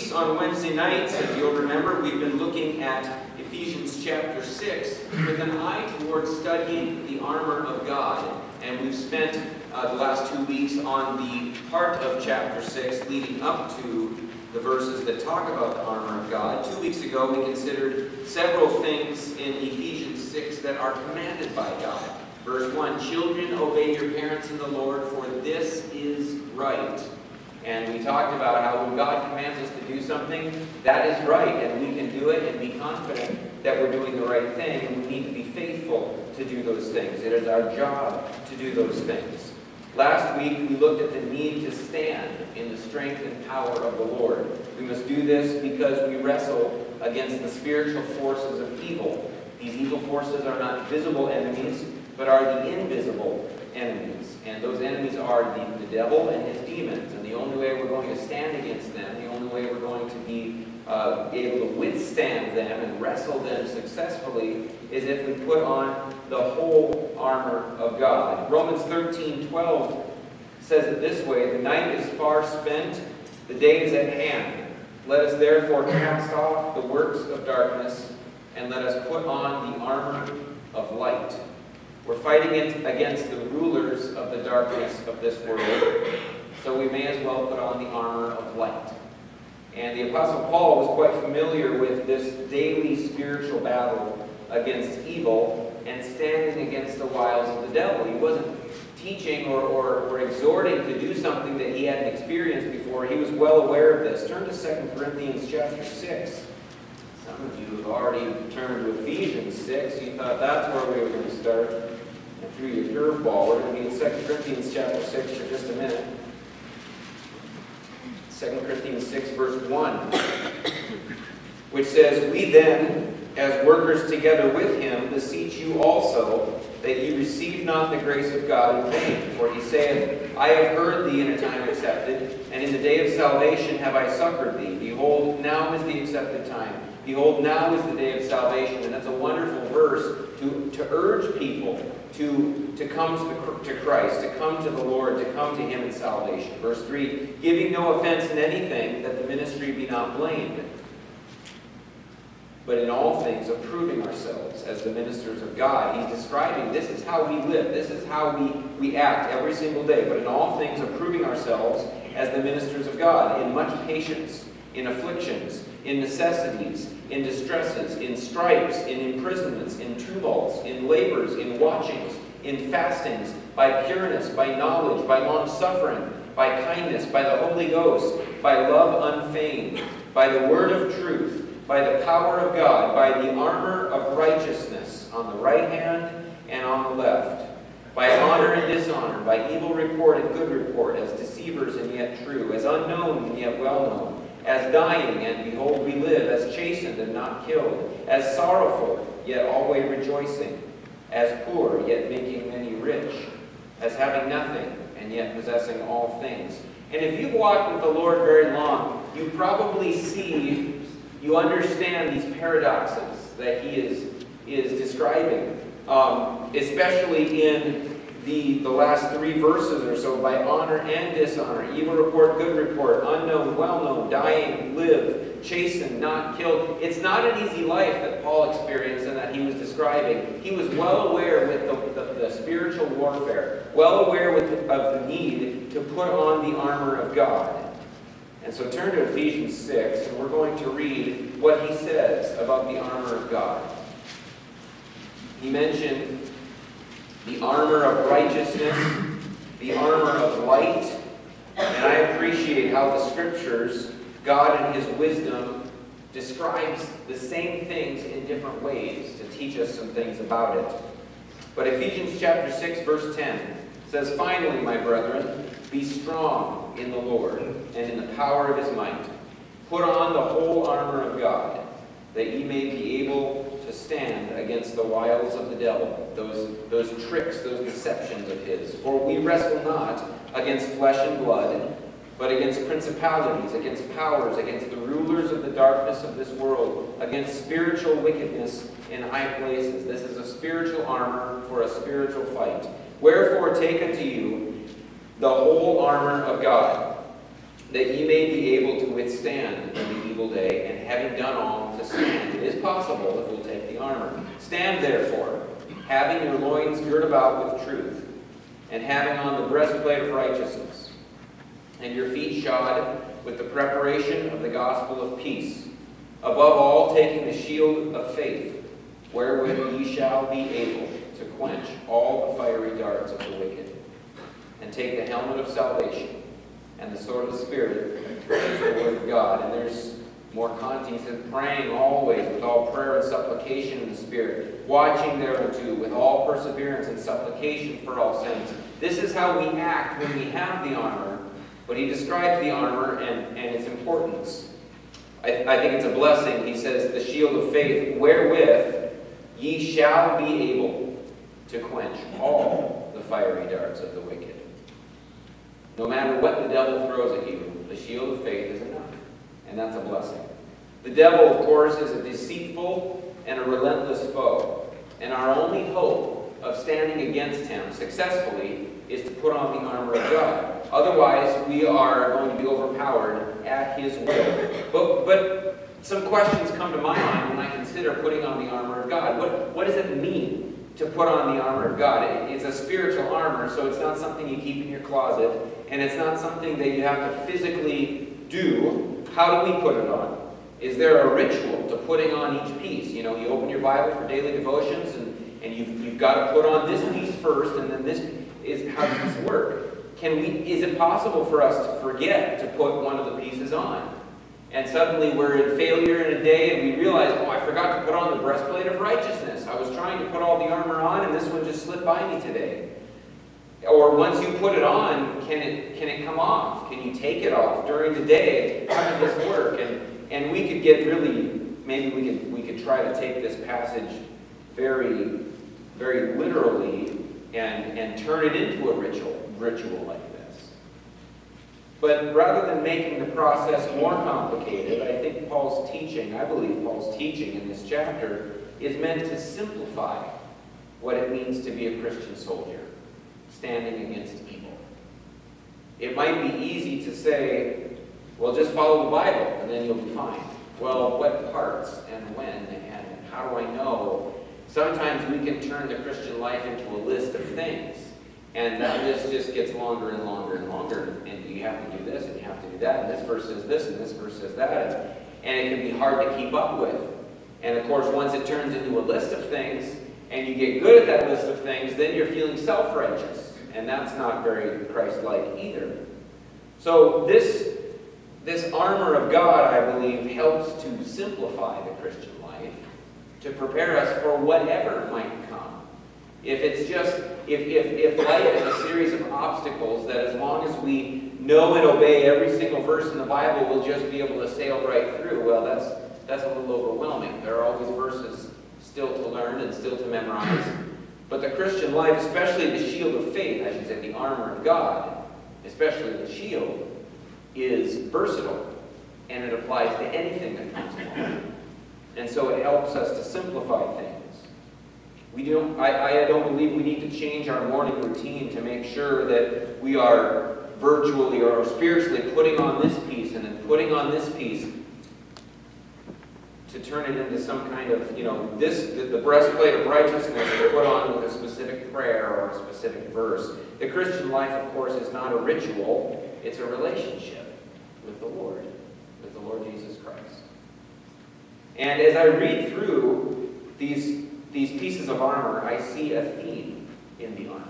weeks, on Wednesday nights, as you'll remember, we've been looking at Ephesians chapter 6 with an eye towards studying the armor of God. And we've spent the last 2 weeks on the part of chapter 6 leading up to the verses that talk about the armor of God. 2 weeks ago, we considered several things in Ephesians 6 that are commanded by God. Verse 1, children, obey your parents in the Lord, for this is right. And we talked about how when God commands us to do something, that is right, and we can do it and be confident that we're doing the right thing, and we need to be faithful to do those things. It is our job to do those things. Last week, we looked at the need to stand in the strength and power of the Lord. We must do this because we wrestle against the spiritual forces of evil. These evil forces are not visible enemies, but are the invisible enemies. And those enemies are the devil and his demons. And the only way we're going to stand against them, the only way we're going to be able to withstand them and wrestle them successfully is if we put on the whole armor of God. Romans 13:12 says it this way, the night is far spent, the day is at hand. Let us therefore cast off the works of darkness and let us put on the armor of light. We're fighting against the rulers of the darkness of this world, so we may as well put on the armor of light. And the Apostle Paul was quite familiar with this daily spiritual battle against evil and standing against the wiles of the devil. He wasn't teaching or exhorting to do something that he hadn't experienced before. He was well aware of this. Turn to 2 Corinthians chapter 6. Some of you have already turned to Ephesians 6. You thought that's where we were going to start. And threw your curveball. We're going to be in 2 Corinthians chapter 6 for just a minute. 2 Corinthians 6 verse 1, which says, we then, as workers together with him, beseech you also, that ye receive not the grace of God in vain. For he saith, I have heard thee in a time accepted, and in the day of salvation have I succored thee. Behold, now is the accepted time. Behold, now is the day of salvation. And that's a wonderful verse to urge people to come to Christ, to come to the Lord, to come to him in salvation. Verse 3, giving no offense in anything, that the ministry be not blamed, but in all things approving ourselves as the ministers of God. He's describing this is how we live, this is how we act every single day, but in all things approving ourselves as the ministers of God, in much patience, in afflictions, in necessities, in distresses, in stripes, in imprisonments, in tumults, in labors, in watchings, in fastings, by pureness, by knowledge, by long-suffering, by kindness, by the Holy Ghost, by love unfeigned, by the word of truth, by the power of God, by the armor of righteousness on the right hand and on the left, by honor and dishonor, by evil report and good report, as deceivers and yet true, as unknown and yet well known, as dying, and behold we live, as chastened and not killed, as sorrowful, yet always rejoicing, as poor, yet making many rich, as having nothing, and yet possessing all things. And if you've walked with the Lord very long, you probably see, you understand these paradoxes that he is describing, especially in the last 3 verses or so, by honor and dishonor, evil report, good report, unknown, well-known, dying, live, chastened, not killed. It's not an easy life that Paul experienced and that he was describing. He was well aware with the spiritual warfare, well aware of the need to put on the armor of God. And so turn to Ephesians 6, and we're going to read what he says about the armor of God. He mentioned the armor of righteousness, the armor of light, and I appreciate how the Scriptures, God in his wisdom, describes the same things in different ways to teach us some things about it. But Ephesians chapter 6, verse 10 says, finally, my brethren, be strong in the Lord and in the power of his might. Put on the whole armor of God, that ye may be able to stand against the wiles of the devil, those tricks, those deceptions of his. For we wrestle not against flesh and blood, but against principalities, against powers, against the rulers of the darkness of this world, against spiritual wickedness in high places. This is a spiritual armor for a spiritual fight. Wherefore take unto you the whole armor of God, that ye may be able to withstand in the possible if we'll take the armor. Stand therefore, having your loins girt about with truth, and having on the breastplate of righteousness, and your feet shod with the preparation of the gospel of peace. Above all, taking the shield of faith, wherewith ye shall be able to quench all the fiery darts of the wicked. And take the helmet of salvation, and the sword of the Spirit, which is the word of God. And there's more content. He says, praying always with all prayer and supplication in the Spirit, watching thereunto with all perseverance and supplication for all saints. This is how we act when we have the armor, but he describes the armor and its importance. I think it's a blessing. He says, the shield of faith, wherewith ye shall be able to quench all the fiery darts of the wicked. No matter what the devil throws at you, the shield of faith is enough. And that's a blessing. The devil, of course, is a deceitful and a relentless foe. And our only hope of standing against him successfully is to put on the armor of God. Otherwise, we are going to be overpowered at his will. But some questions come to my mind when I consider putting on the armor of God. What does it mean to put on the armor of God? It's a spiritual armor, so it's not something you keep in your closet, and it's not something that you have to physically do. How do we put it on? Is there a ritual to putting on each piece? You know, you open your Bible for daily devotions, and you've got to put on this piece first, and then this is how does this work? Is it possible for us to forget to put one of the pieces on? And suddenly we're in failure in a day, and we realize, oh, I forgot to put on the breastplate of righteousness. I was trying to put all the armor on, and this one just slipped by me today. Or once you put it on, can it come off? Can you take it off during the day? How does this work? And we could get really, maybe we could try to take this passage very, very literally and turn it into a ritual like this. But rather than making the process more complicated, I believe Paul's teaching in this chapter is meant to simplify what it means to be a Christian soldier, standing against evil. It might be easy to say, well, just follow the Bible and then you'll be fine. Well, what parts and when and how do I know? Sometimes we can turn the Christian life into a list of things, and that list just gets longer and longer and longer, and you have to do this and you have to do that, and this verse says this and this verse says that, and it can be hard to keep up with. And of course, once it turns into a list of things, and you get good at that list of things, then you're feeling self-righteous. And that's not very Christ-like either. So this armor of God, I believe, helps to simplify the Christian life, to prepare us for whatever might come. If life is a series of obstacles that as long as we know and obey every single verse in the Bible, we'll just be able to sail right through, well, that's a little overwhelming. There are always verses still to learn and still to memorize. But the Christian life, especially the shield of faith, I should say, the armor of God, especially the shield, is versatile, and it applies to anything that comes along. And so it helps us to simplify things. I don't believe we need to change our morning routine to make sure that we are virtually or spiritually putting on this piece and then putting on this piece to turn it into some kind of, the breastplate of righteousness is put on with a specific prayer or a specific verse. The Christian life, of course, is not a ritual. It's a relationship with the Lord Jesus Christ. And as I read through these pieces of armor, I see a theme in the armor.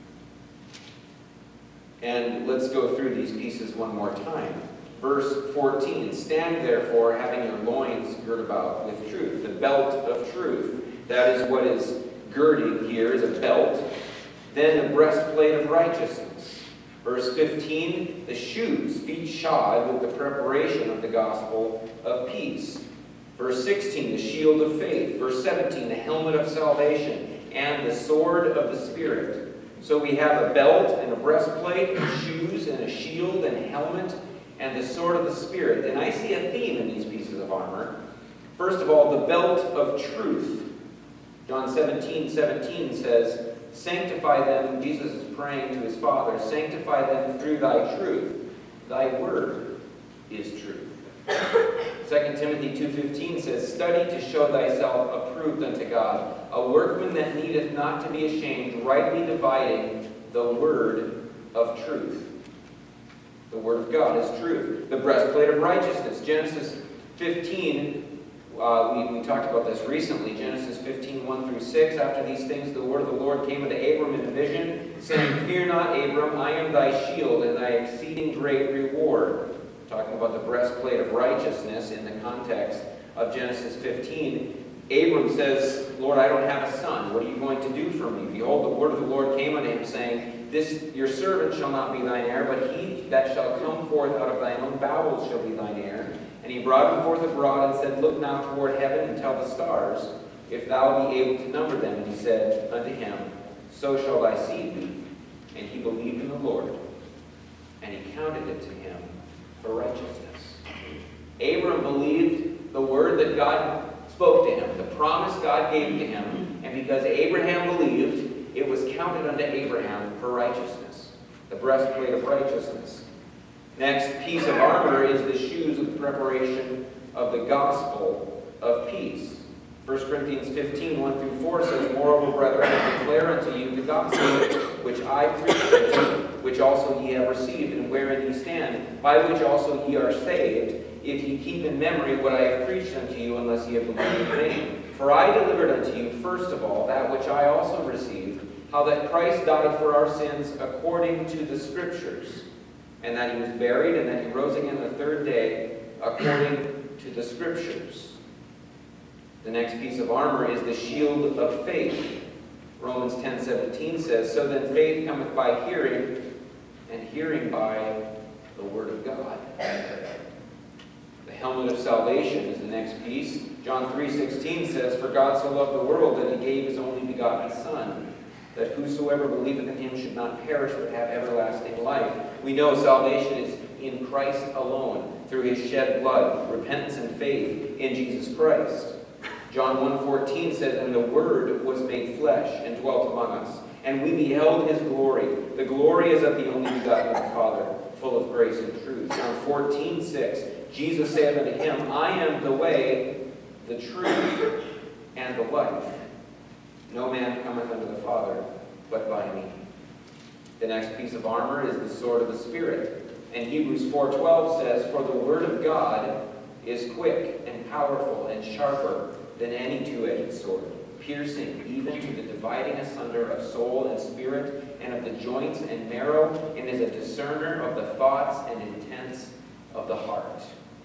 And let's go through these pieces one more time. Verse 14, stand therefore, having your loins girt about with truth. The belt of truth. That is what is girding here, is a belt. Then the breastplate of righteousness. Verse 15, the shoes, feet shod with the preparation of the gospel of peace. Verse 16, the shield of faith. Verse 17, the helmet of salvation and the sword of the Spirit. So we have a belt and a breastplate, shoes and a shield and a helmet, and the sword of the Spirit. And I see a theme in these pieces of armor. First of all, the belt of truth. John 17:17 says, sanctify them, Jesus is praying to his Father, sanctify them through thy truth. Thy word is truth. 2 Timothy 2:15 says, "Study to show thyself approved unto God, a workman that needeth not to be ashamed, rightly dividing the word of truth." The word of God is truth. The breastplate of righteousness. Genesis 15, we talked about this recently. Genesis 15, 1 through 6. "After these things the word of the Lord came unto Abram in a vision, saying, Fear not, Abram, I am thy shield and thy exceeding great reward." Talking about the breastplate of righteousness in the context of Genesis 15. Abram says, "Lord, I don't have a son. What are you going to do for me? Behold, the word of the Lord came unto him, saying, Your servant shall not be thine heir, but he that shall come forth out of thine own bowels shall be thine heir. And he brought him forth abroad, and said, Look now toward heaven, and tell the stars, if thou be able to number them. And he said unto him, So shall thy seed be. And he believed in the Lord, and he counted it to him for righteousness." Abram believed the word that God spoke to him, the promise God gave to him, and because Abraham believed, it was counted unto Abraham for righteousness. The breastplate of righteousness. Next piece of armor is the shoes of the preparation of the gospel of peace. 1 Corinthians 15, 1 through 4 says, "Moreover, brethren, I declare unto you the gospel which I preached unto you, which also ye have received, and wherein ye stand, by which also ye are saved, if ye keep in memory what I have preached unto you, unless ye have believed in vain. For I delivered unto you, first of all, that which I also received, how that Christ died for our sins according to the Scriptures, and that he was buried, and that he rose again the third day according to the Scriptures." The next piece of armor is the shield of faith. Romans 10:17 says, "So then faith cometh by hearing, and hearing by the word of God." The helmet of salvation is the next piece. John 3:16 says, "For God so loved the world that he gave his only begotten Son, that whosoever believeth in him should not perish but have everlasting life." We know salvation is in Christ alone, through his shed blood, repentance and faith in Jesus Christ. John 1:14 says, "And the Word was made flesh and dwelt among us, and we beheld his glory. The glory is of the only begotten of the Father, full of grace and truth." John 14:6, "Jesus saith unto him, I am the way, the truth, and the life. No man cometh unto the Father but by me." The next piece of armor is the sword of the Spirit. And Hebrews 4:12 says, "For the word of God is quick and powerful and sharper than any two-edged sword, piercing even to the dividing asunder of soul and spirit, and of the joints and marrow, and is a discerner of the thoughts and intents of the heart."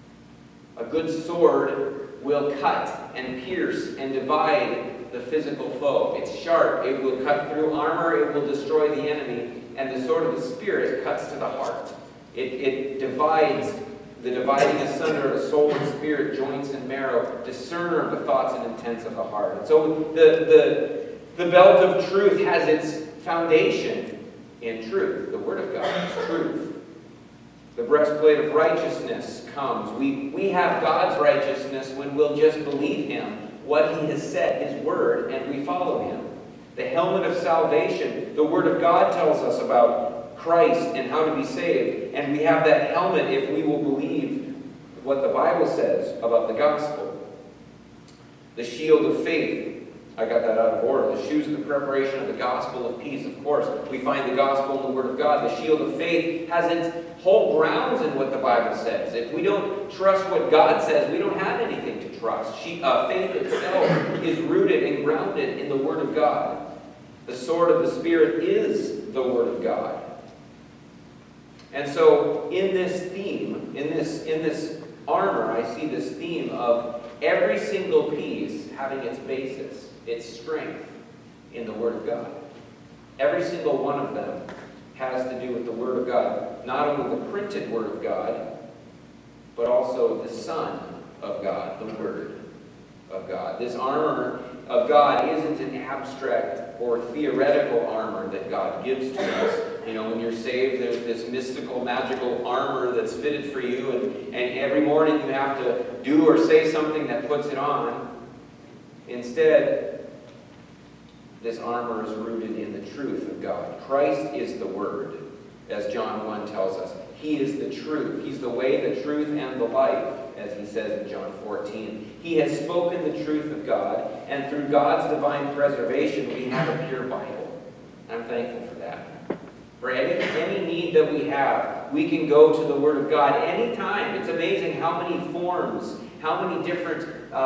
A good sword will cut and pierce and divide the physical foe. It's sharp. It will cut through armor. It will destroy the enemy. And the sword of the Spirit cuts to the heart. It divides the dividing asunder of soul and spirit, joints and marrow, discerner of the thoughts and intents of the heart. And so the belt of truth has its foundation in truth. The Word of God is truth. The breastplate of righteousness comes. We have God's righteousness when we'll just believe him, what he has said, his word, and we follow him. The helmet of salvation, the Word of God tells us about Christ and how to be saved. And we have that helmet if we will believe what the Bible says about the gospel. The shield of faith. I got that out of order. The shoes of the preparation of the gospel of peace. Of course, we find the gospel in the Word of God. The shield of faith has its whole grounds in what the Bible says. If we don't trust what God says, we don't have anything to trust. Faith itself is rooted and grounded in the Word of God. The sword of the Spirit is the Word of God. And so in this theme, in this armor, I see this theme of every single piece having its basis, its strength in the Word of God. Every single one of them has to do with the Word of God. Not only the printed Word of God, but also the Son of God, the Word of God. This armor of God isn't an abstract or theoretical armor that God gives to us. You know, when you're saved, there's this mystical, magical armor that's fitted for you, and every morning you have to do or say something that puts it on. Instead, this armor is rooted in the truth of God. Christ is the Word, as John 1 tells us. He is the truth. He's the way, the truth, and the life. as he says in John 14. He has spoken the truth of God, and through God's divine preservation, we have a pure Bible. I'm thankful for that. For any need that we have, we can go to the Word of God anytime. It's amazing how many forms, how many different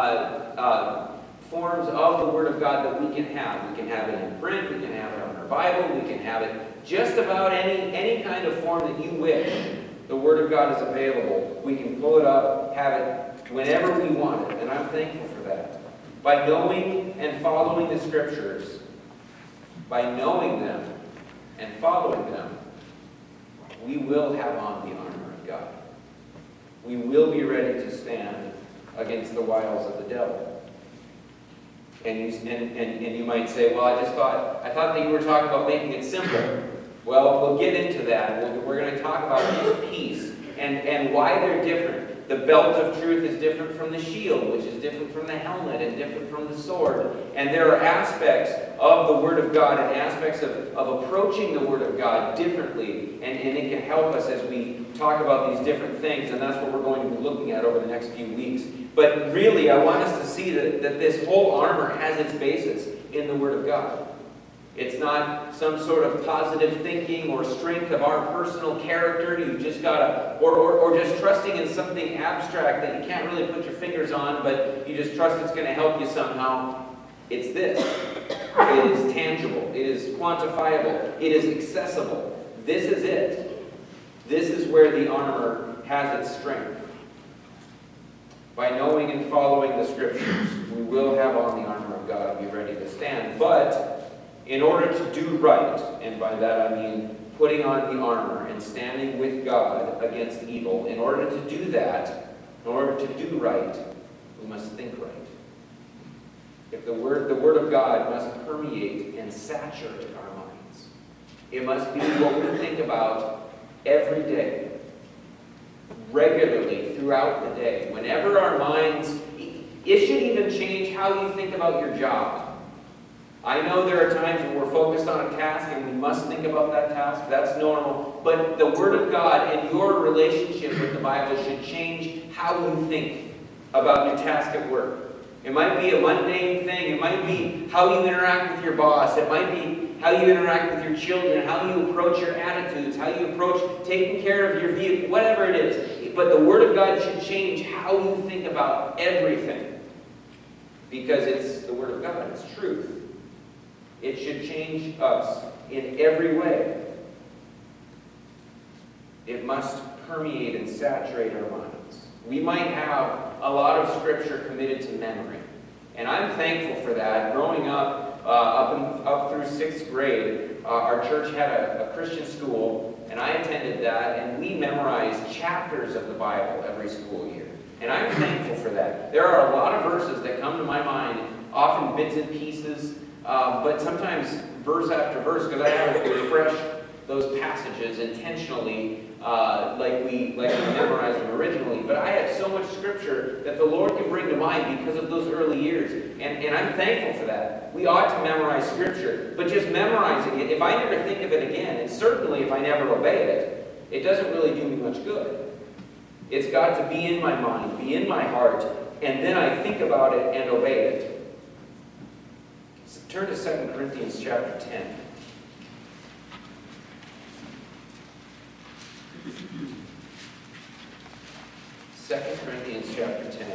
forms of the Word of God that we can have. We can have it in print, we can have it on our Bible, we can have it just about any kind of form that you wish. The Word of God is available. We can pull it up, have it whenever we want it, and I'm thankful for that. By knowing and following the Scriptures, by knowing them and following them, we will have on the armor of God. We will be ready to stand against the wiles of the devil. And you might say, well, I thought that you were talking about making it simple. Well, we'll get into that. We're going to talk about each piece and why they're different. The belt of truth is different from the shield, which is different from the helmet and different from the sword. And there are aspects of the Word of God and aspects of approaching the Word of God differently. And it can help us as we talk about these different things. And that's what we're going to be looking at over the next few weeks. But really, I want us to see that this whole armor has its basis in the Word of God. It's not some sort of positive thinking or strength of our personal character. You've just got to, or just trusting in something abstract that you can't really put your fingers on, but you just trust it's going to help you somehow. It's this. It is tangible. It is quantifiable. It is accessible. This is it. This is where the armor has its strength. By knowing and following the Scriptures, we will have on the armor of God and be ready to stand. But in order to do right, and by that I mean putting on the armor and standing with God against evil, in order to do that, in order to do right, we must think right. If the Word of God must permeate and saturate our minds. It must be what we think about every day, regularly throughout the day. Whenever our minds, it should even change how you think about your job. I know there are times when we're focused on a task and we must think about that task. That's normal. But the Word of God and your relationship with the Bible should change how you think about your task at work. It might be a mundane thing. It might be how you interact with your boss. It might be how you interact with your children, how you approach your attitudes, how you approach taking care of your vehicle, whatever it is. But the Word of God should change how you think about everything. Because it's the Word of God. It's truth. It should change us in every way. It must permeate and saturate our minds. We might have a lot of Scripture committed to memory. And I'm thankful for that. Growing up, up through 6th grade, our church had a Christian school, and I attended that, and we memorized chapters of the Bible every school year. And I'm thankful for that. There are a lot of verses that come to my mind, often bits and pieces, but sometimes verse after verse, because I haven't refreshed those passages intentionally like we memorized them originally. But I have so much Scripture that the Lord can bring to mind because of those early years. And I'm thankful for that. We ought to memorize Scripture. But just memorizing it, if I never think of it again, and certainly if I never obey it, it doesn't really do me much good. It's got to be in my mind, be in my heart, and then I think about it and obey it. So turn to 2 Corinthians chapter 10. Second Corinthians chapter 10.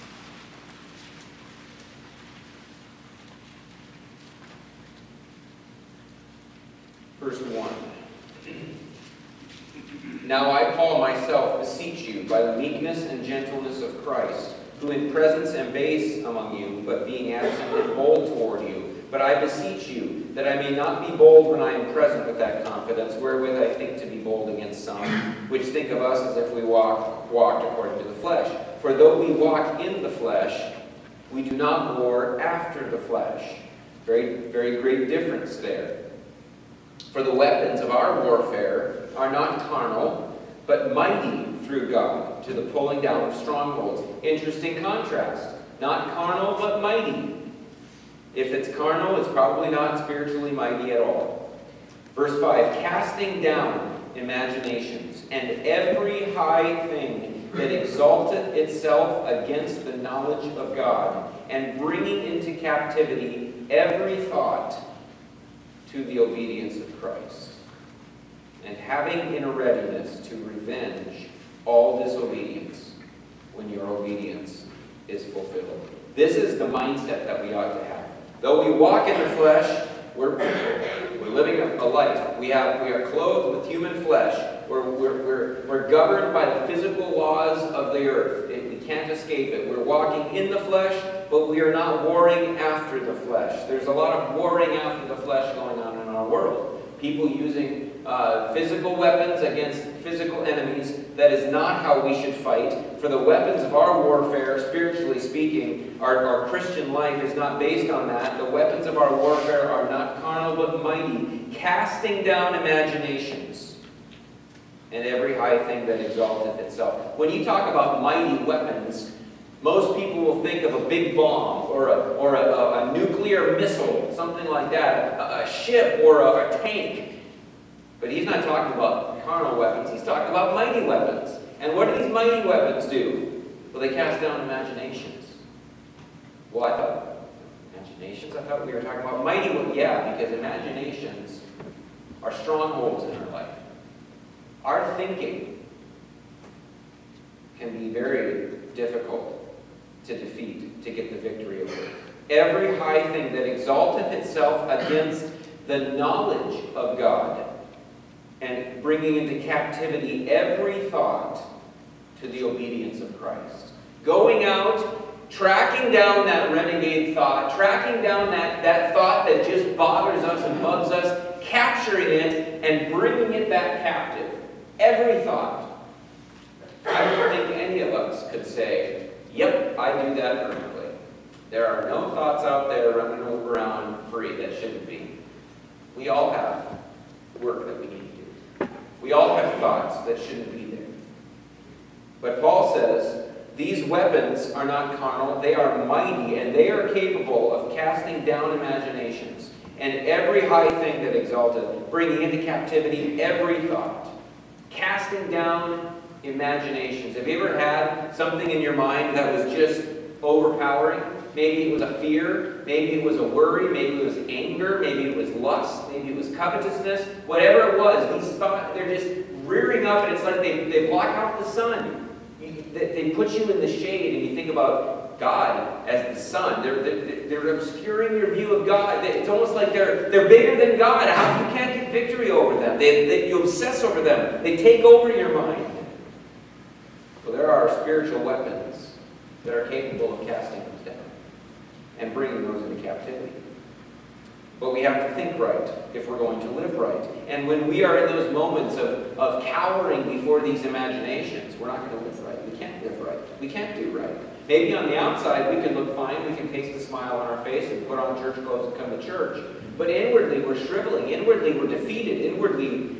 Verse 1. Now I, Paul, myself, beseech you, by the meekness and gentleness of Christ, who in presence am base among you, but being absent am bold toward you. But I beseech you, that I may not be bold when I am present with that confidence, wherewith I think to be bold against some, which think of us as if we walked according to the flesh. For though we walk in the flesh, we do not war after the flesh. Very, very great difference there. For the weapons of our warfare are not carnal, but mighty through God, to the pulling down of strongholds. Interesting contrast. Not carnal, but mighty. If it's carnal, it's probably not spiritually mighty at all. Verse 5, casting down imaginations and every high thing that exalteth itself against the knowledge of God, and bringing into captivity every thought to the obedience of Christ, and having in a readiness to revenge all disobedience when your obedience is fulfilled. This is the mindset that we ought to have. Though we walk in the flesh, we're living a life. We are clothed with human flesh. We're governed by the physical laws of the earth. We can't escape it. We're walking in the flesh, but we are not warring after the flesh. There's a lot of warring after the flesh going on in our world. People using physical weapons against physical enemies. That is not how we should fight. For the weapons of our warfare, spiritually speaking, our Christian life is not based on that. The weapons of our warfare are not carnal but mighty, casting down imaginations and every high thing that exalteth itself. When you talk about mighty weapons, most people will think of a big bomb or a nuclear missile, something like that, a ship or a tank. But he's not talking about carnal weapons. He's talking about mighty weapons. And what do these mighty weapons do? Well, they cast down imaginations. Well, I thought we were talking about mighty ones. Yeah, because imaginations are strongholds in our life. Our thinking can be very difficult to defeat, to get the victory over. Every high thing that exalteth itself against the knowledge of God, and bringing into captivity every thought to the obedience of Christ. Going out, tracking down that renegade thought, tracking down that thought that just bothers us and bugs us, capturing it and bringing it back captive. Every thought. I don't think any of us could say, yep, I do that perfectly. There are no thoughts out there running around free that shouldn't be. We all have work that we need to do. We all have thoughts that shouldn't be there. But Paul says, these weapons are not carnal, they are mighty, and they are capable of casting down imaginations, and every high thing that exalted, bringing into captivity every thought. Casting down imaginations. Have you ever had something in your mind that was just overpowering? Maybe it was a fear, maybe it was a worry, maybe it was anger, maybe it was lust, maybe it was covetousness. Whatever it was, these thoughts, they're just rearing up, and it's like they block out the sun. They put you in the shade, and you think about God as the sun. They're obscuring your view of God. It's almost like they're bigger than God. How you can't get victory over them. You obsess over them. They take over your mind. Well, there are spiritual weapons that are capable of casting them down and bringing those into captivity. But we have to think right if we're going to live right. And when we are in those moments of cowering before these imaginations, we're not going to live right. We can't live right. We can't do right. Maybe on the outside we can look fine, we can paste a smile on our face and put on church clothes and come to church. But inwardly we're shriveling. Inwardly we're defeated. Inwardly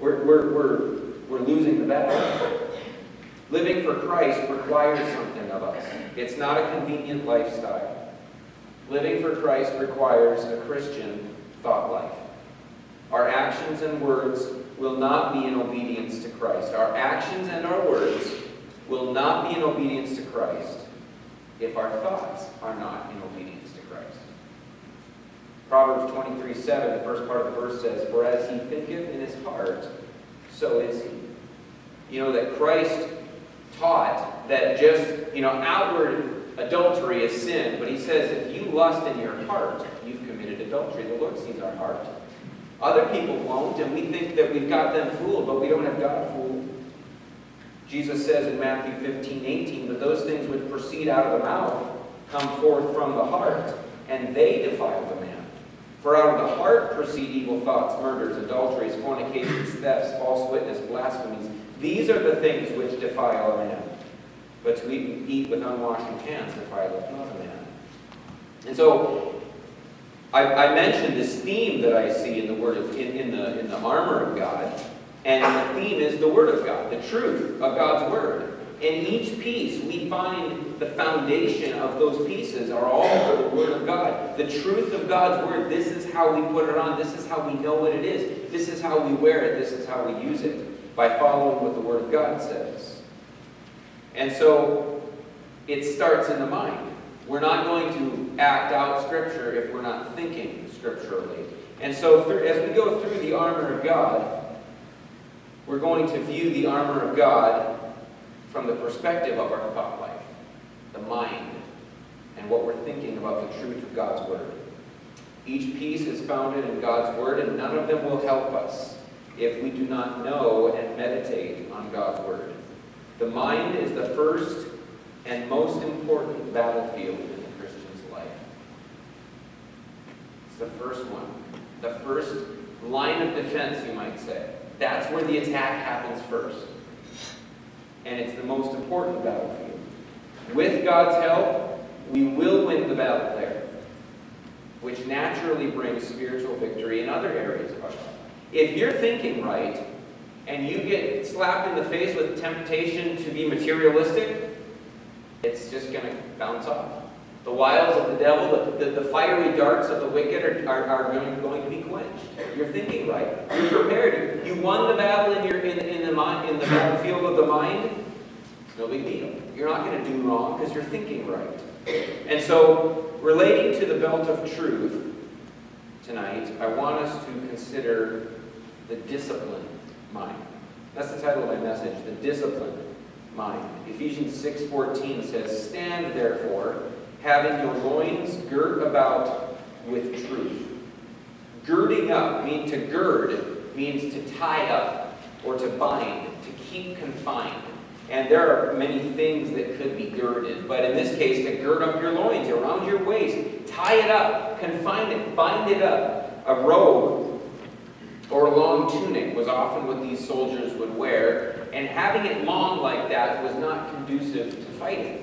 we're losing the battle. Living for Christ requires something of us. It's not a convenient lifestyle. Living for Christ requires a Christian thought life. Our actions and words will not be in obedience to Christ. Our actions and our words will not be in obedience to Christ if our thoughts are not in obedience to Christ. Proverbs 23:7, the first part of the verse says, "For as he thinketh in his heart, so is he." You know that Christ taught that just, outward adultery is sin, but he says if you lust in your heart, you've committed adultery. The Lord sees our heart. Other people won't, and we think that we've got them fooled, but we don't have God fooled. Jesus says in Matthew 15:18, "But those things which proceed out of the mouth come forth from the heart, and they defile the man. For out of the heart proceed evil thoughts, murders, adulteries, fornications, thefts, false witness, blasphemies. These are the things which defile a man. But to eat with unwashed hands defileth not a man." And so, I mentioned this theme that I see in the word in the armor of God, and the theme is the Word of God, the truth of God's Word. In each piece, we find the foundation of those pieces are all the Word of God. The truth of God's Word. This is how we put it on. This is how we know what it is. This is how we wear it. This is how we use it, by following what the Word of God says. And so it starts in the mind. We're not going to act out Scripture if we're not thinking scripturally. And so as we go through the armor of God, we're going to view the armor of God from the perspective of our thought life, the mind, and what we're thinking about the truth of God's Word. Each piece is founded in God's Word, and none of them will help us if we do not know and meditate on God's Word. The mind is the first and most important battlefield in the Christian's life. It's the first one. The first line of defense, you might say. That's where the attack happens first. And it's the most important battlefield. With God's help, we will win the battle there, which naturally brings spiritual victory in other areas of our life. If you're thinking right, and you get slapped in the face with temptation to be materialistic, it's just going to bounce off. The wiles of the devil, the fiery darts of the wicked are going to be quenched. You're thinking right. You're prepared. You won the battle in the battlefield of the mind. It's no big deal. You're not going to do wrong because you're thinking right. And so, relating to the belt of truth tonight, I want us to consider the disciplined mind. That's the title of my message, the disciplined mind. Ephesians 6:14 says, "Stand therefore, having your loins girt about with truth." Girding up, to gird, means to tie up or to bind, to keep confined. And there are many things that could be girded, but in this case, to gird up your loins, around your waist, tie it up, confine it, bind it up. A robe or a long tunic was often what these soldiers would wear, and having it long like that was not conducive to fighting.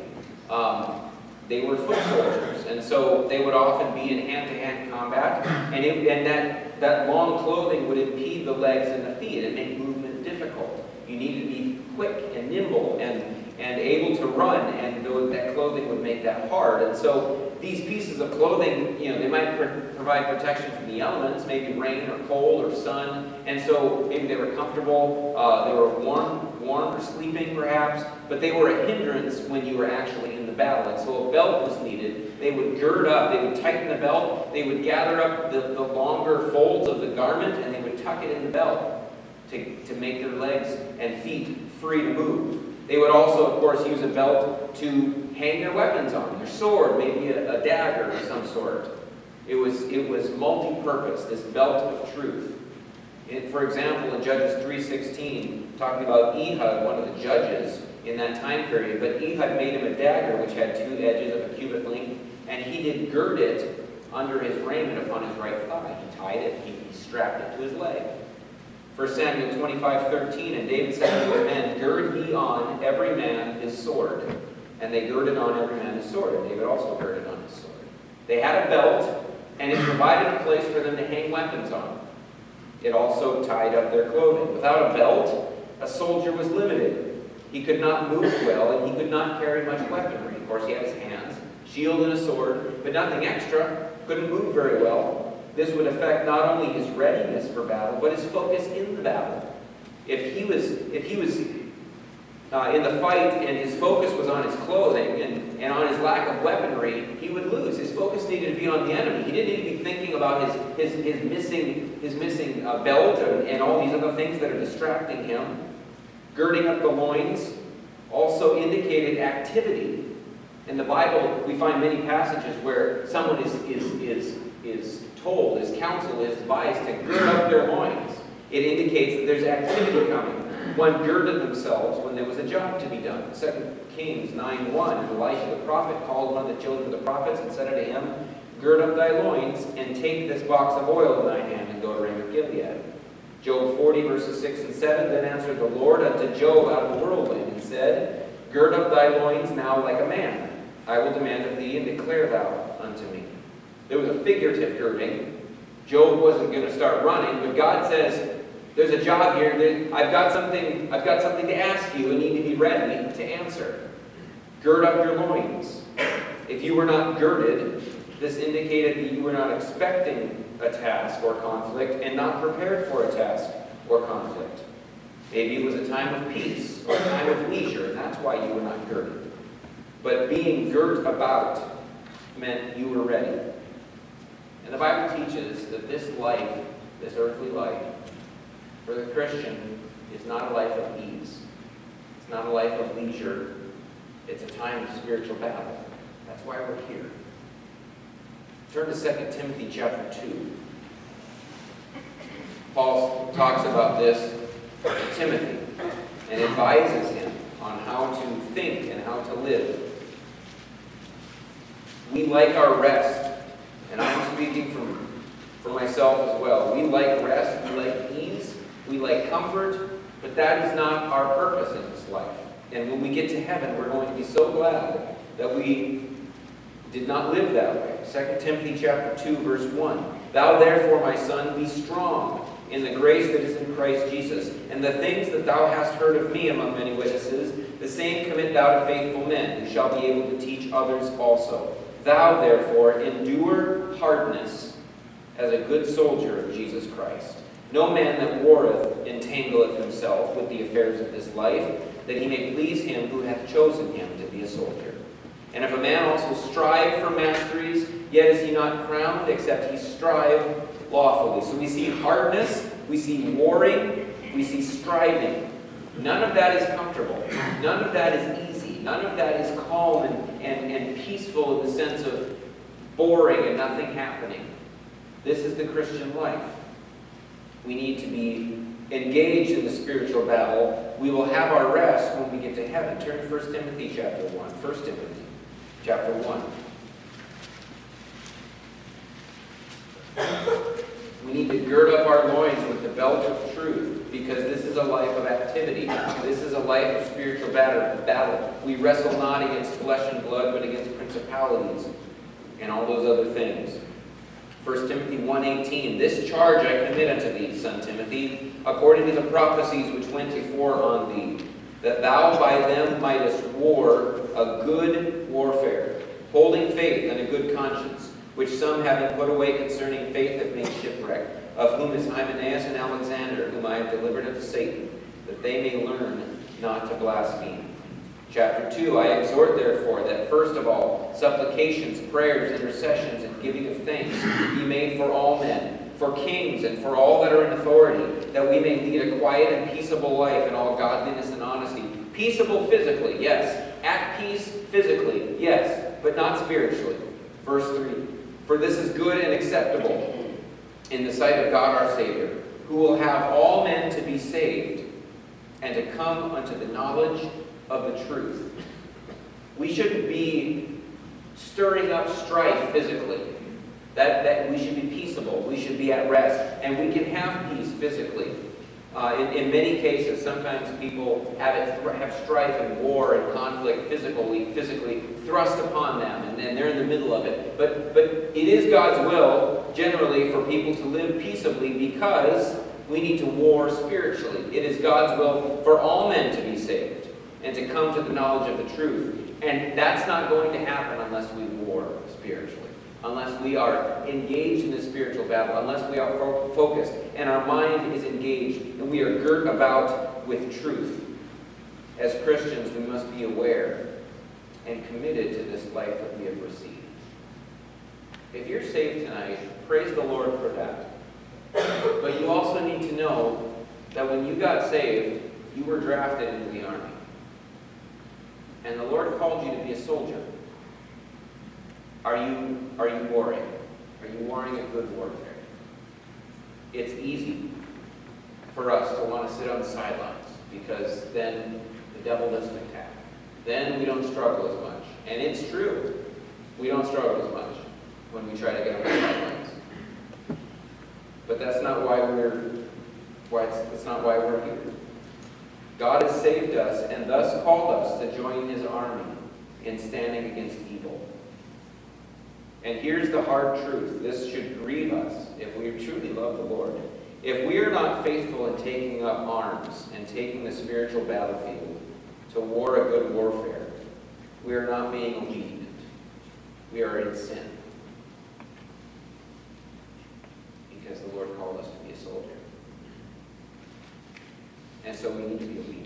They were foot soldiers, and so they would often be in hand-to-hand combat, and that long clothing would impede the legs and the feet and make movement difficult. You needed to be quick and nimble and able to run, and that clothing would make that hard. And so these pieces of clothing, they might provide protection from the elements, maybe rain or cold or sun, and so maybe they were comfortable, they were warm for sleeping perhaps, but they were a hindrance when you were actually in the battle. And so a belt was needed. They would gird up, they would tighten the belt, they would gather up the longer folds of the garment, and they would tuck it in the belt to make their legs and feet free to move. They would also, of course, use a belt to hang their weapons on, their sword, maybe a dagger of some sort. It was multi-purpose, this belt of truth. For example, in Judges 3:16, talking about Ehud, one of the judges in that time period, but Ehud made him a dagger which had 2 edges of a cubit length, and he did gird it under his raiment upon his right thigh. He tied it, he strapped it to his leg. 1 Samuel 25:13, and David said to his men, "Gird ye on every man his sword." And they girded on every man his sword, and David also girded on his sword. They had a belt, and it provided a place for them to hang weapons on. It also tied up their clothing. Without a belt, a soldier was limited. He could not move well, and he could not carry much weaponry. Of course, he had his hands, shield and a sword, but nothing extra. Couldn't move very well. This would affect not only his readiness for battle, but his focus in the battle. If he was in the fight and his focus was on his clothing and on his lack of weaponry, he would lose. His focus needed to be on the enemy. He didn't need to be thinking about his missing belt and all these other things that are distracting him. Girding up the loins also indicated activity. In the Bible, we find many passages where someone is told, his counsel is advised to gird up their loins. It indicates that there's activity coming. One girded themselves when there was a job to be done. 2 Kings 9:1, Elisha the prophet called one of the children of the prophets and said unto him, "Gird up thy loins, and take this box of oil in thine hand, and go to Ramoth Gilead." Job 40, verses 6 and 7, then answered the Lord unto Job out of the whirlwind, and said, "Gird up thy loins now like a man. I will demand of thee, and declare thou unto me." There was a figurative girding. Job wasn't going to start running, but God says, "There's a job here. I've got something to ask you, and need to be ready to answer. Gird up your loins." If you were not girded, this indicated that you were not expecting a task or conflict, and not prepared for a task or conflict. Maybe it was a time of peace or a time of leisure, and that's why you were not girded. But being girt about meant you were ready. And the Bible teaches that this life, this earthly life, for the Christian is not a life of ease. It's not a life of leisure. It's a time of spiritual battle. That's why we're here. Turn to 2 Timothy chapter 2. Paul talks about this to Timothy and advises him on how to think and how to live. We like our rest, and I'm speaking for myself as well. We like rest, we like ease, we like comfort, but that is not our purpose in this life. And when we get to heaven, we're going to be so glad that we did not live that way. 2 Timothy chapter 2, verse 1. Thou therefore, my son, be strong in the grace that is in Christ Jesus. And the things that thou hast heard of me among many witnesses, the same commit thou to faithful men, who shall be able to teach others also. Thou therefore endure hardness as a good soldier of Jesus Christ. No man that warreth entangleth himself with the affairs of this life, that he may please him who hath chosen him to be a soldier. And if a man also strive for masteries, yet is he not crowned, except he strive lawfully. So we see hardness, we see warring, we see striving. None of that is comfortable. None of that is easy. None of that is calm and peaceful in the sense of boring and nothing happening. This is the Christian life. We need to be engaged in the spiritual battle. We will have our rest when we get to heaven. Turn to 1 Timothy chapter 1. 1 Timothy chapter 1. We need to gird up our loins with the belt of truth, because this is a life of activity. This is a life of spiritual battle. We wrestle not against flesh and blood, but against principalities and all those other things. 1 Timothy 1:18, this charge I commit unto thee, son Timothy, according to the prophecies which went before on thee, that thou by them mightest war a good warfare, holding faith and a good conscience, which some having put away concerning faith have made shipwreck, of whom is Hymenaeus and Alexander, whom I have delivered unto Satan, that they may learn not to blaspheme. Chapter 2, I exhort therefore that first of all, supplications, prayers, intercessions, and giving of thanks be made for all men, for kings, and for all that are in authority, that we may lead a quiet and peaceable life in all godliness and honesty. Peaceable physically, yes. At peace physically, yes, but not spiritually. Verse 3, for this is good and acceptable in the sight of God our Savior, who will have all men to be saved and to come unto the knowledge of the truth. We shouldn't be stirring up strife physically. That we should be peaceable. We should be at rest. And we can have peace physically. In many cases, sometimes people have strife and war and conflict physically thrust upon them, and they're in the middle of it. But it is God's will, generally, for people to live peaceably, because we need to war spiritually. It is God's will for all men to be saved and to come to the knowledge of the truth. And that's not going to happen unless we war spiritually, unless we are engaged in the spiritual battle, unless we are focused and our mind is engaged and we are girt about with truth. As Christians, we must be aware and committed to this life that we have received. If you're saved tonight, praise the Lord for that. But you also need to know that when you got saved, you were drafted into the army. And the Lord called you to be a soldier. Are you warring? Are you warring a good warfare? It's easy for us to want to sit on the sidelines, because then the devil doesn't attack. Then we don't struggle as much. And it's true. We don't struggle as much when we try to get on the sidelines. But that's not why we're here. God has saved us and thus called us to join his army in standing against evil. And here's the hard truth. This should grieve us if we truly love the Lord. If we are not faithful in taking up arms and taking the spiritual battlefield to war a good warfare, we are not being obedient. We are in sin. Because the Lord called us to be a soldier. And so we need to be obedient.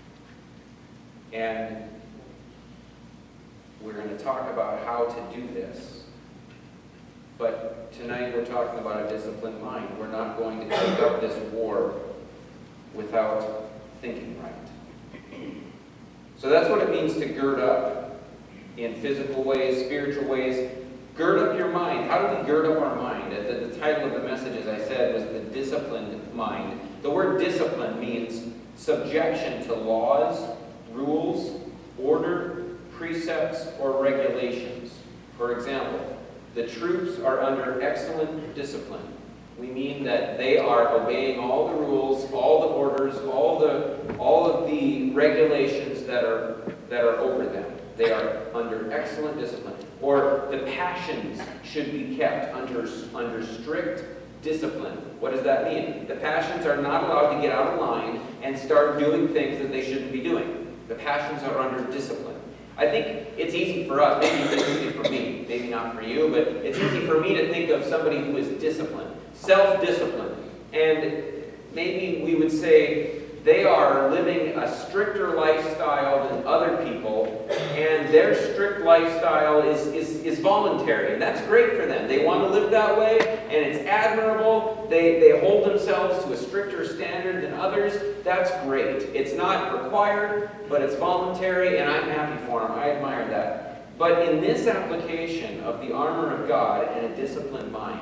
And we're going to talk about how to do this. But tonight we're talking about a disciplined mind. We're not going to take up this war without thinking right. So that's what it means to gird up in physical ways, spiritual ways. Gird up your mind. How do we gird up our mind? The title of the message, as I said, was the disciplined mind. The word discipline means subjection to laws, rules, order, precepts, or regulations. For example, the troops are under excellent discipline. We mean that they are obeying all the rules, all the orders, all of the regulations that are over them. They are under excellent discipline. Or the passions should be kept under strict discipline. What does that mean? The passions are not allowed to get out of line and start doing things that they shouldn't be doing. The passions are under discipline. I think it's easy for us, maybe it's easy for me, maybe not for you, but it's easy for me to think of somebody who is disciplined, self-disciplined. And maybe we would say they are living a stricter lifestyle than other people, and their strict lifestyle is voluntary, and that's great for them. They want to live that way, and it's admirable. They hold themselves to a stricter standard than others. That's great. It's not required, but it's voluntary, and I'm happy for them. I admire that. But in this application of the armor of God and a disciplined mind,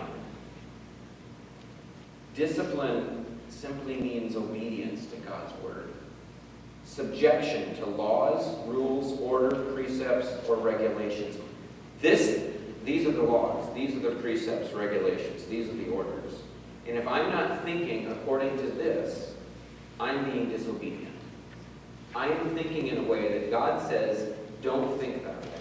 discipline simply means obedience to God's word. Subjection to laws, rules, order, precepts, or regulations. These are the laws, these are the precepts, regulations, these are the orders. And if I'm not thinking according to this, I'm being disobedient. I am thinking in a way that God says, don't think that way.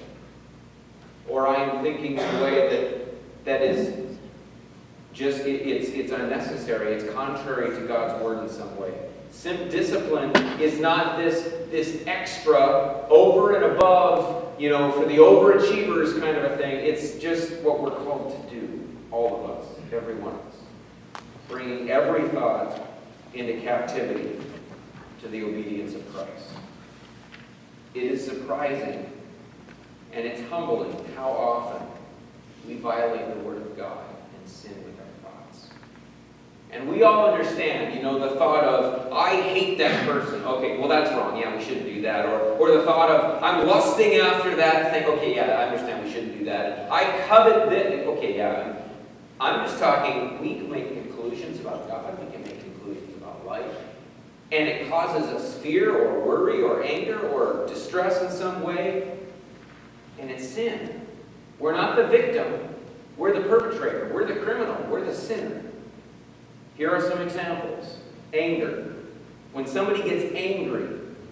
Or I am thinking in a way that is just, it's unnecessary, it's contrary to God's word in some way. Discipline is not this extra, over and above, for the overachievers kind of a thing. It's just what we're called to do, all of us, every one of us. Bringing every thought into captivity to the obedience of Christ. It is surprising and it's humbling how often we violate the word of God and sin with our thoughts. And we all understand, the thought of, I hate that person. Okay, well that's wrong. Yeah, we shouldn't do that. Or the thought of, I'm lusting after that thing. Okay, yeah, I understand we shouldn't do that. I covet this. Okay, yeah. I'm just talking, we can make conclusions about God. We can make conclusions about life. And it causes us fear or worry or anger or distress in some way. And it's sin. We're not the victim. We're the perpetrator. We're the criminal. We're the sinner. Here are some examples. Anger. When somebody gets angry,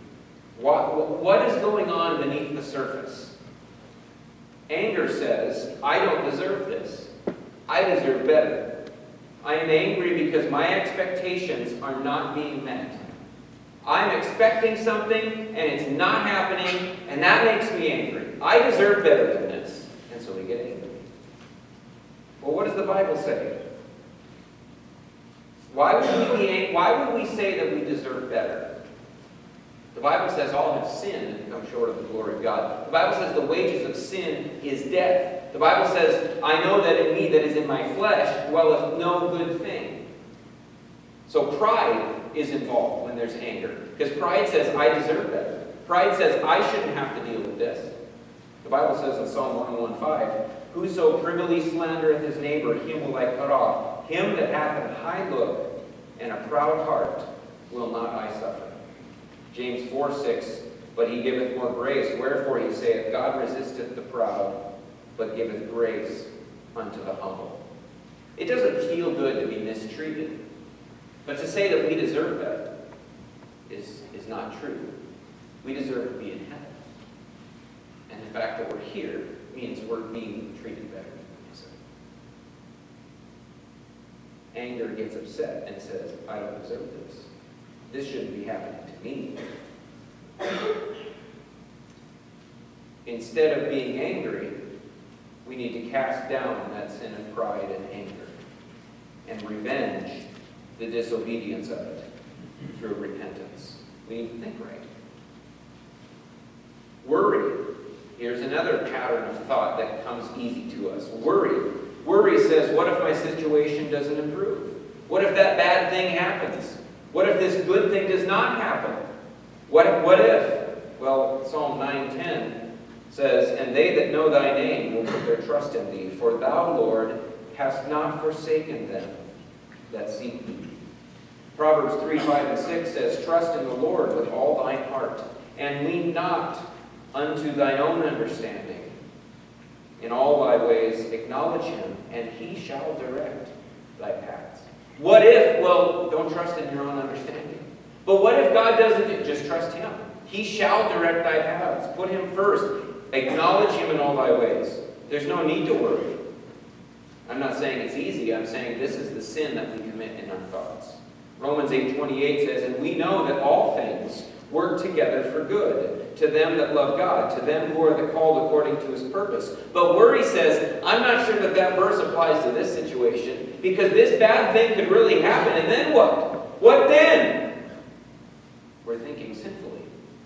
what is going on beneath the surface? Anger says, I don't deserve this. I deserve better. I am angry because my expectations are not being met. I'm expecting something and it's not happening, and that makes me angry. I deserve better than this. And so we get angry. Well, what does the Bible say? Why would we say that we deserve better? The Bible says all have sinned and come short of the glory of God. The Bible says the wages of sin is death. The Bible says, I know that in me that is in my flesh dwelleth no good thing. So pride is involved when there's anger. Because pride says, I deserve better. Pride says, I shouldn't have to deal with this. The Bible says in Psalm 115, whoso privily slandereth his neighbor, him will I cut off. Him that hath an high look and a proud heart will not I suffer. James 4:6, but he giveth more grace. Wherefore he saith, God resisteth the proud, but giveth grace unto the humble. It doesn't feel good to be mistreated. But to say that we deserve better is not true. We deserve to be in heaven. And the fact that we're here means we're being treated better. Anger gets upset and says, I don't deserve this. This shouldn't be happening to me. Instead of being angry, we need to cast down that sin of pride and anger and revenge the disobedience of it. through repentance. We need to think right. Worry. Here's another pattern of thought that comes easy to us. Worry. Worry says, what if my situation doesn't improve? What if that bad thing happens? What if this good thing does not happen? What if? Well, Psalm 9:10 says, and they that know thy name will put their trust in thee, for thou, Lord, hast not forsaken them that seek thee. Proverbs 3:5-6 says, trust in the Lord with all thine heart, and lean not unto thine own understanding. In all thy ways acknowledge him, and he shall direct thy paths. What if? Well, don't trust in your own understanding. But what if God doesn't? Just trust him. He shall direct thy paths. Put him first. Acknowledge him in all thy ways. There's no need to worry. I'm not saying it's easy. I'm saying this is the sin that we commit in our thoughts. Romans 8:28 says, and we know that all things work together for good, to them that love God, to them who are the called according to his purpose. But worry says, I'm not sure that that verse applies to this situation, because this bad thing could really happen, and then what? What then? We're thinking sinfully.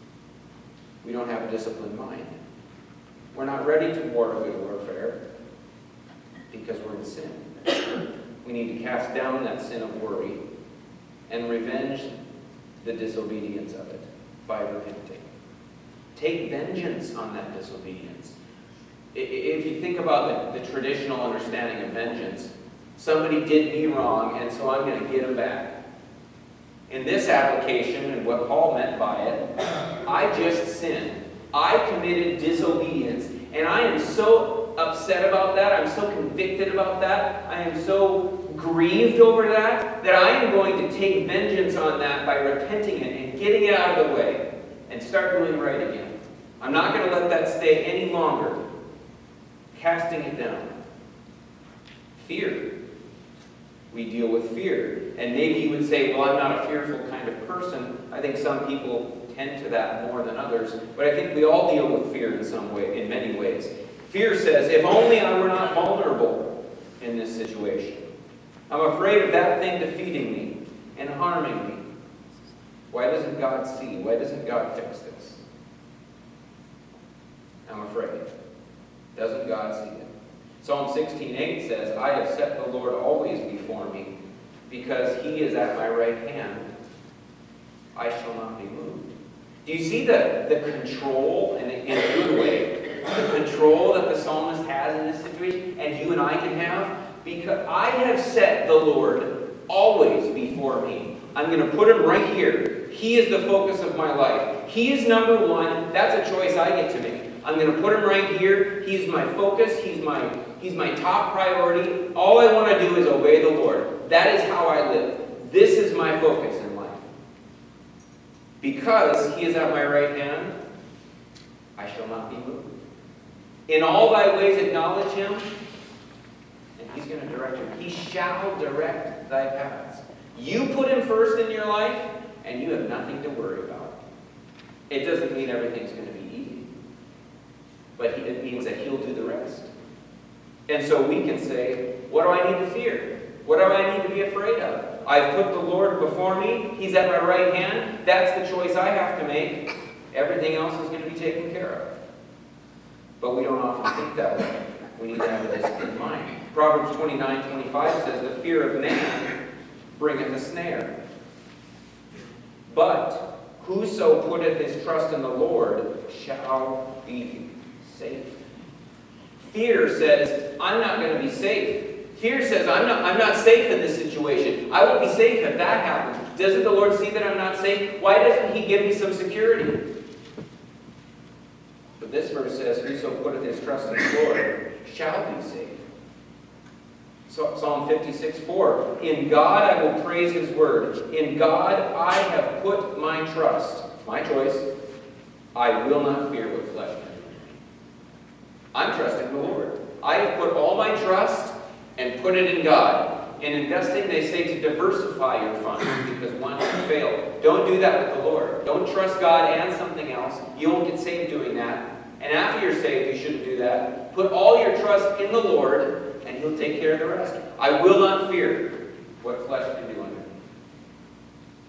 We don't have a disciplined mind. We're not ready to war a good warfare, because we're in sin. We need to cast down that sin of worry and revenge the disobedience of it by repenting. Take vengeance on that disobedience. If you think about the traditional understanding of vengeance, somebody did me wrong, and so I'm going to get them back. In this application, and what Paul meant by it, I just sinned. I committed disobedience, and I am so upset about that. I'm so convicted about that. I am so grieved over that, that I am going to take vengeance on that by repenting it and getting it out of the way and start doing right again. I'm not going to let that stay any longer. Casting it down. Fear. We deal with fear. And maybe you would say, well, I'm not a fearful kind of person. I think some people tend to that more than others. But I think we all deal with fear in some way, in many ways. Fear says, if only I were not vulnerable in this situation. I'm afraid of that thing defeating me and harming me. Why doesn't God see? Why doesn't God fix this? I'm afraid. Doesn't God see it? Psalm 16:8 says, I have set the Lord always before me, because he is at my right hand. I shall not be moved. Do you see the control, in a good way, the control that the psalmist has in this situation, and you and I can have? Because I have set the Lord always before me. I'm going to put him right here. He is the focus of my life. He is number one. That's a choice I get to make. I'm going to put him right here. He's my focus. He's my top priority. All I want to do is obey the Lord. That is how I live. This is my focus in life. Because he is at my right hand, I shall not be moved. In all thy ways acknowledge him, and he's going to direct you. He shall direct thy paths. You put him first in your life, and you have nothing to worry about. It doesn't mean everything's going to be easy. But it means that he'll do the rest. And so we can say, what do I need to fear? What do I need to be afraid of? I've put the Lord before me. He's at my right hand. That's the choice I have to make. Everything else is going to be taken care of. But we don't often think that way. We need to have this in mind. Proverbs 29:25 says, the fear of man bringeth a snare. But whoso putteth his trust in the Lord shall be safe. Fear says, I'm not going to be safe. Fear says, I'm not safe in this situation. I will be safe if that happens. Doesn't the Lord see that I'm not safe? Why doesn't he give me some security? But this verse says, whoso putteth his trust in the Lord shall be safe. Psalm 56:4. In God I will praise his word. In God I have put my trust. My choice. I will not fear what flesh can do. I'm trusting the Lord. I have put all my trust and put it in God. In investing, they say to diversify your funds because one can fail. Don't do that with the Lord. Don't trust God and something else. You won't get saved doing that. And after you're saved, you shouldn't do that. Put all your trust in the Lord, and he'll take care of the rest. I will not fear what flesh can do under me.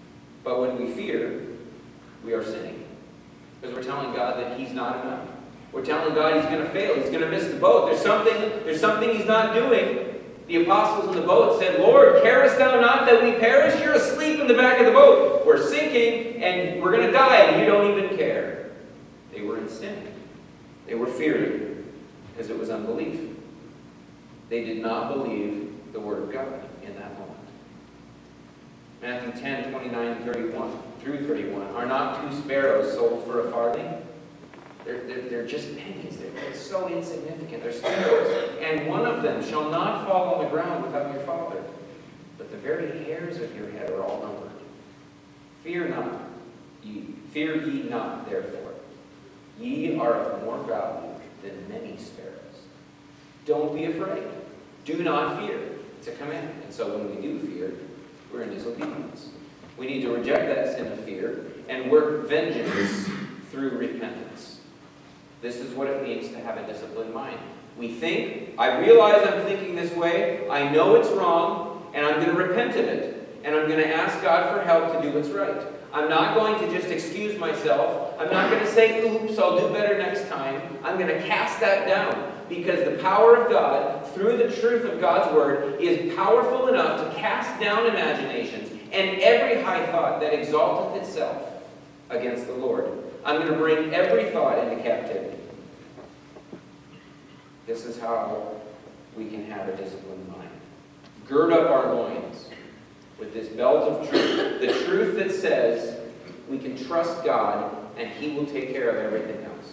But when we fear, we are sinning. Because we're telling God that He's not enough. We're telling God He's going to fail. He's going to miss the boat. There's something He's not doing. The apostles in the boat said, Lord, carest thou not that we perish? You're asleep in the back of the boat. We're sinking and we're going to die and you don't even care. They were in sin. They were fearing because it was unbelief. They did not believe the Word of God in that moment. Matthew 10, 29 through 31. Are not 2 sparrows sold for a farthing? They're just pennies. They're so insignificant. They're sparrows. And one of them shall not fall on the ground without your Father. But the very hairs of your head are all numbered. Fear ye not, therefore. Ye are of more value than many sparrows. Don't be afraid. Do not fear. It's a command. And so when we do fear, we're in disobedience. We need to reject that sin of fear and work vengeance through repentance. This is what it means to have a disciplined mind. We think, I realize I'm thinking this way, I know it's wrong, and I'm going to repent of it. And I'm going to ask God for help to do what's right. I'm not going to just excuse myself. I'm not going to say, oops, I'll do better next time. I'm going to cast that down. Because the power of God, through the truth of God's Word, is powerful enough to cast down imaginations and every high thought that exalteth itself against the Lord. I'm going to bring every thought into captivity. This is how we can have a disciplined mind. Gird up our loins with this belt of truth. The truth that says we can trust God and He will take care of everything else.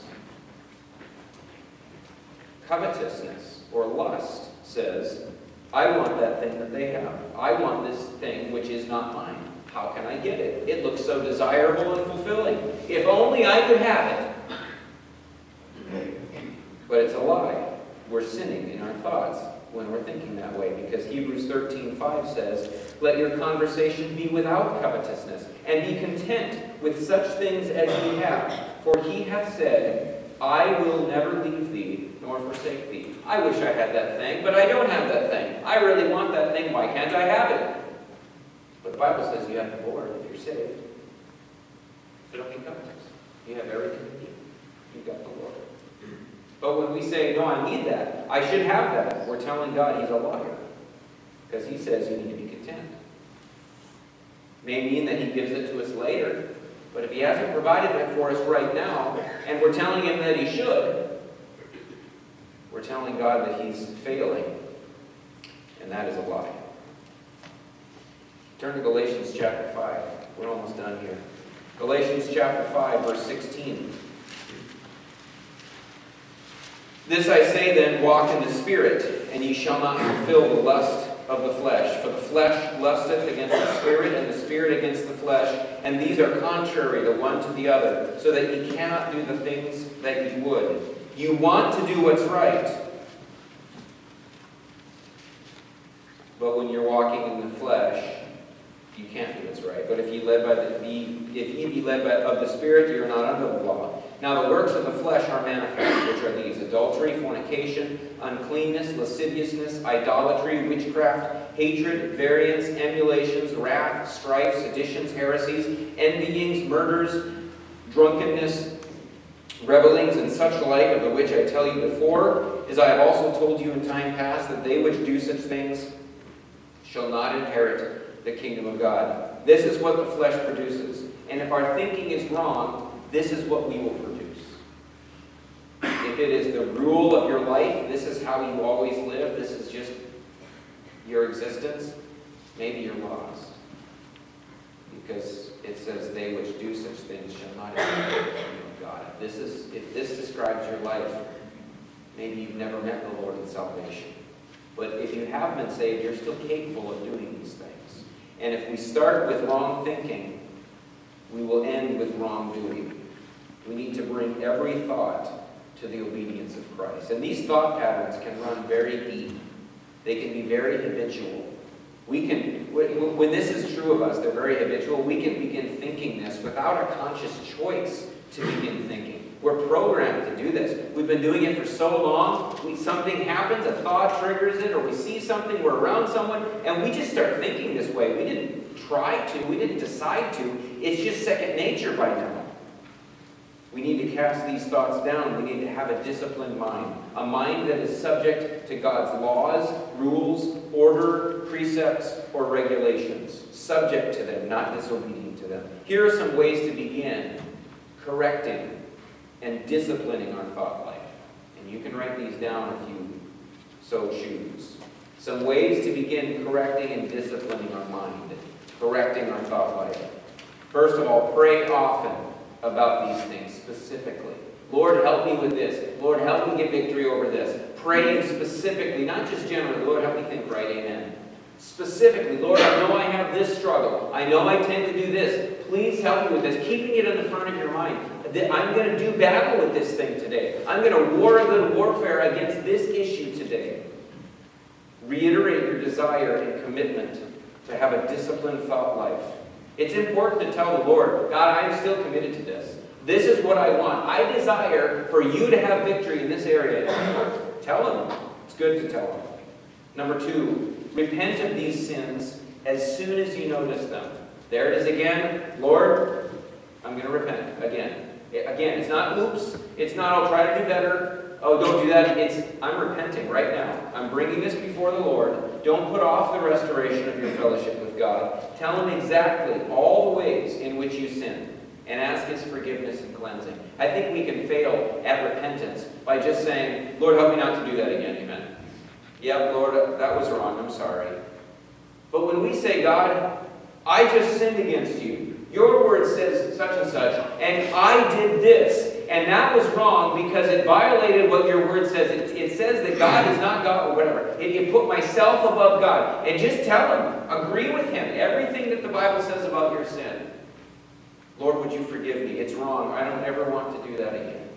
Covetousness or lust says, I want that thing that they have. I want this thing which is not mine. How can I get it? It looks so desirable and fulfilling. If only I could have it. But it's a lie. We're sinning in our thoughts when we're thinking that way, because Hebrews 13:5 says, let your conversation be without covetousness, and be content with such things as ye have. For He hath said, I will never leave thee nor forsake thee. I wish I had that thing, but I don't have that thing. I really want that thing. Why can't I have it? But the Bible says you have the Lord if you're saved. So don't be covetous. You have everything you need. You've got the Lord. But when we say, no, I need that, I should have that, we're telling God He's a liar. Because He says you need to be content. May mean that He gives it to us later. But if He hasn't provided it for us right now, and we're telling Him that He should, we're telling God that He's failing. And that is a lie. Turn to Galatians chapter 5. We're almost done here. Galatians chapter 5, verse 16. This I say then, walk in the Spirit, and ye shall not fulfill the lust of the flesh. For the flesh lusteth against the Spirit, and the Spirit against the flesh, and these are contrary the one to the other, so that ye cannot do the things that ye would. You want to do what's right, but when you're walking in the flesh, you can't do what's right. But if ye be led of the Spirit, you are not under the law. Now the works of the flesh are manifest, which are these: adultery, fornication, uncleanness, lasciviousness, idolatry, witchcraft, hatred, variance, emulations, wrath, strife, seditions, heresies, envyings, murders, drunkenness, revelings, and such like, of the which I tell you before, as I have also told you in time past, that they which do such things shall not inherit the kingdom of God. This is what the flesh produces. And if our thinking is wrong, this is what we will produce. If it is the rule of your life, this is how you always live, this is just your existence, maybe you're lost. Because it says, they which do such things shall not inherit the kingdom of God. If this describes your life, maybe you've never met the Lord in salvation. But if you have been saved, you're still capable of doing these things. And if we start with wrong thinking, we will end with wrongdoing. We need to bring every thought to the obedience of Christ. And these thought patterns can run very deep. They can be very habitual. When this is true of us, they're very habitual, we can begin thinking this without a conscious choice to begin thinking. We're programmed to do this. We've been doing it for so long. Something happens, a thought triggers it, or we see something, we're around someone, and we just start thinking this way. We didn't try to. We didn't decide to. It's just second nature by now. We need to cast these thoughts down. We need to have a disciplined mind. A mind that is subject to God's laws, rules, order, precepts, or regulations. Subject to them, not disobedient to them. Here are some ways to begin correcting and disciplining our thought life. And you can write these down if you so choose. Some ways to begin correcting and disciplining our mind. Correcting our thought life. First of all, pray often about these things specifically. Lord, help me with this. Lord, help me get victory over this. Praying specifically, not just generally. Lord, help me think right. Amen. Specifically, Lord, I know I have this struggle. I know I tend to do this. Please help me with this. Keeping it in the front of your mind. I'm going to do battle with this thing today. I'm going to war a good warfare against this issue today. Reiterate your desire and commitment to have a disciplined thought life. It's important to tell the Lord, God, I'm still committed to this. This is what I want. I desire for you to have victory in this area. Tell him. It's good to tell him. Number 2, repent of these sins as soon as you notice them. There it is again. Lord, I'm going to repent again. Again, it's not oops. It's not I'll try to do better. Oh, don't do that. It's I'm repenting right now. I'm bringing this before the Lord. Don't put off the restoration of your fellowship with God. Tell him exactly all the ways in which you sinned and ask his forgiveness and cleansing. I think we can fail at repentance by just saying, Lord, help me not to do that again. Amen. Yep, Lord, that was wrong. I'm sorry. But when we say, God, I just sinned against you. Your word says such and such, and I did this. And that was wrong because it violated what your word says. It says that God is not God or whatever. It put myself above God. And just tell him, agree with him, everything that the Bible says about your sin. Lord, would you forgive me? It's wrong. I don't ever want to do that again.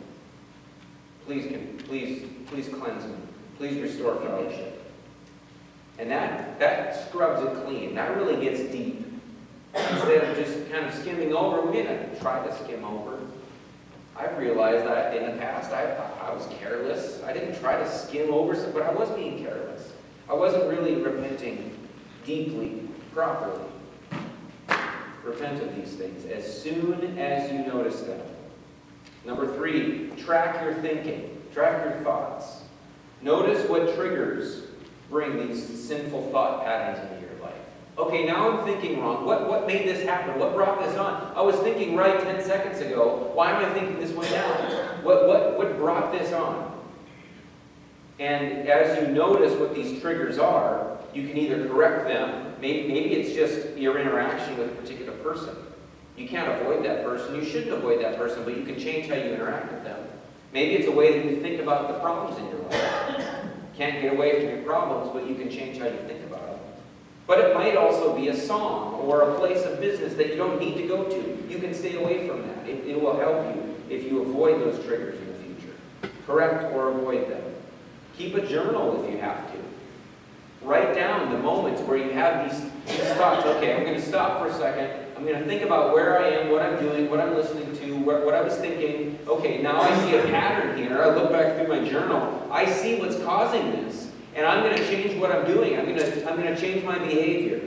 Please cleanse me. Please restore fellowship. And that scrubs it clean. That really gets deep. Instead of just kind of skimming over, we're going to try to skim over. I've realized that in the past I was careless. I didn't try to skim over, but I was being careless. I wasn't really repenting deeply, properly. Repent of these things as soon as you notice them. Number 3, track your thinking. Track your thoughts. Notice what triggers bring these sinful thought patterns into your life. Okay, now I'm thinking wrong. What made this happen? What brought this on? I was thinking right 10 seconds ago. Why am I thinking this way now? What brought this on? And as you notice what these triggers are, you can either correct them. Maybe it's just your interaction with a particular person. You can't avoid that person. You shouldn't avoid that person, but you can change how you interact with them. Maybe it's a way that you think about the problems in your life. Can't get away from your problems, but you can change how you think about them. But it might also be a song or a place of business that you don't need to go to. You can stay away from that. It will help you if you avoid those triggers in the future. Correct or avoid them. Keep a journal if you have to. Write down the moments where you have these thoughts. Okay, I'm going to stop for a second. I'm going to think about where I am, what I'm doing, what I'm listening to, what I was thinking. Okay, now I see a pattern here. I look back through my journal. I see what's causing this. And I'm going to change what I'm doing. I'm going to change my behavior.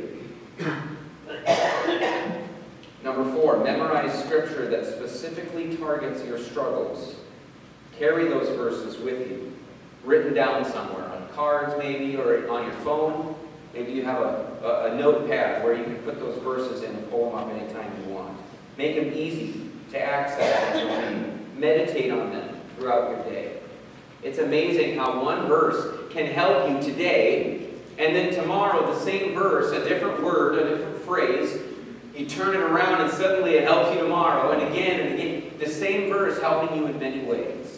Number 4, memorize scripture that specifically targets your struggles. Carry those verses with you. Written down somewhere, on cards maybe, or on your phone. Maybe you have a notepad where you can put those verses in and pull them up anytime you want. Make them easy to access and to read. Meditate on them throughout your day. It's amazing how one verse can help you today, and then tomorrow the same verse, a different word, a different phrase, you turn it around and suddenly it helps you tomorrow, and again, the same verse helping you in many ways.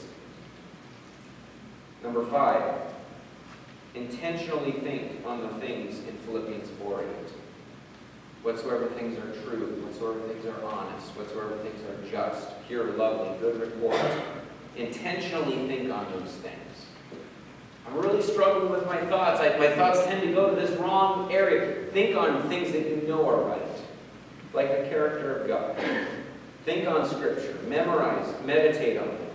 Number 5, intentionally think on the things in Philippians 4:8. Whatsoever things are true, whatsoever things are honest, whatsoever things are just, pure, lovely, good report. Intentionally think on those things. I'm really struggling with my thoughts. My thoughts tend to go to this wrong area. Think on things that you know are right, like the character of God. Think on Scripture. Memorize, meditate on it.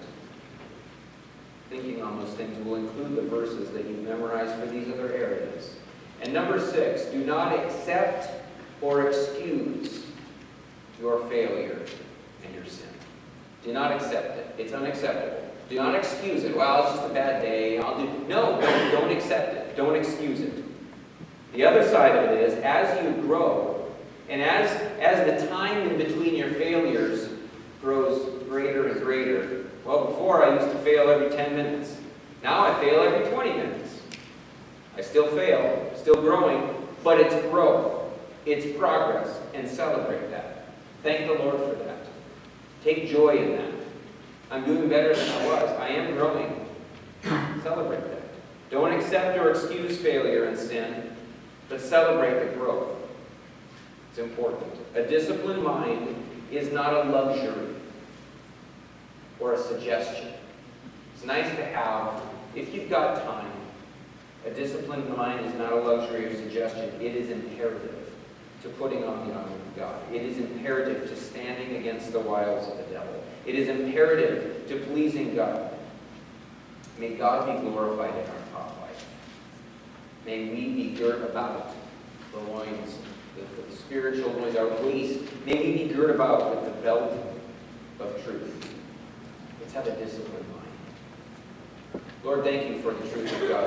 thinking on those things will include the verses that you memorized for these other areas. And number 6, do not accept or excuse your failure and your sin. Do not accept it. It's unacceptable. Do not excuse it. Well, it's just a bad day. No, don't accept it. Don't excuse it. The other side of it is, as you grow, and as the time in between your failures grows greater and greater. Well, before I used to fail every 10 minutes. Now I fail every 20 minutes. I still fail, still growing, but it's growth. It's progress, and celebrate that. Thank the Lord for that. Take joy in that. I'm doing better than I was. I am growing. Celebrate that. Don't accept or excuse failure and sin, but celebrate the growth. It's important. A disciplined mind is not a luxury or a suggestion. It's nice to have, if you've got time. A disciplined mind is not a luxury or suggestion. It is imperative to putting on the armor of God. It is imperative to standing against the wiles of the devil. It is imperative to pleasing God. May God be glorified in our thought life. May we be girt about the loins, the spiritual loins, our waist. May we be girt about with the belt of truth. Let's have a disciplined mind. Lord, thank you for the truth of God.